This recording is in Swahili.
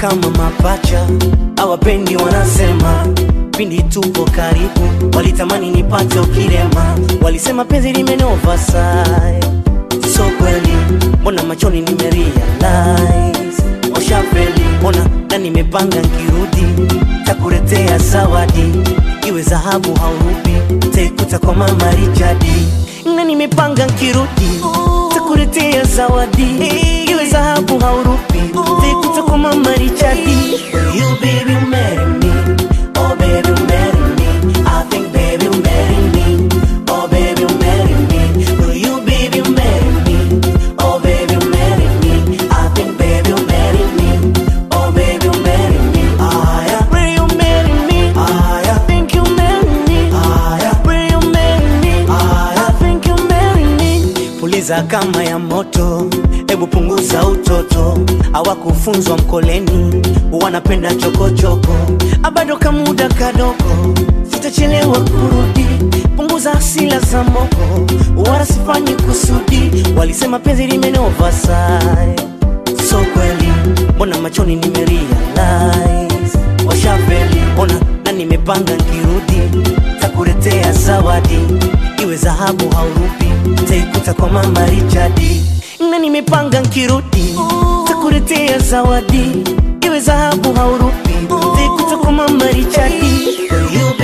kama mapacha, hawapendi wanasema. Pindi tupo karibu, walitamani nipate ukirema. Walisema penzi limenova sai, so kweli, mbona machoni nimerealize. Oshafeli, mbona na nimepanga nkirudi takuletea zawadi. Iwe dhahabu haurubi, taikuta kwa mama Richardi. Na nimepanga nkirudi takuletea zawadi. Iwe dhahabu haurubi, taikuta kwa mama Richardi. You baby marry me, oh baby marry me. I think baby marry me, oh baby marry me. Will you baby marry me, oh baby marry me. I think baby marry me, oh baby marry me. Ah yeah, will you marry me? Ah yeah, think you marry me? Ah yeah, will you marry me? Ah yeah, think you marry me? Puliza kama ya moto, hebu punguza utoto. Hawakufunzwa mkoleni, wanapenda chokochoko. Abado kamuda kadogo, sitachelewa kurudi. Punguza hasila za moko, wala sifanyi kusudi. Walisema penzi limenova sai, so kweli, mbona machoni nimerealize. Washafeli, mbona na nimepanga nkirudi takuletea zawadi. Iwe dhahabu haurubi, taikuta kwa mama Richardi. Na nimepanga nkirudi takuletea zawadi. Iwe dhahabu haurubi, taikuta kwa mama Richardi.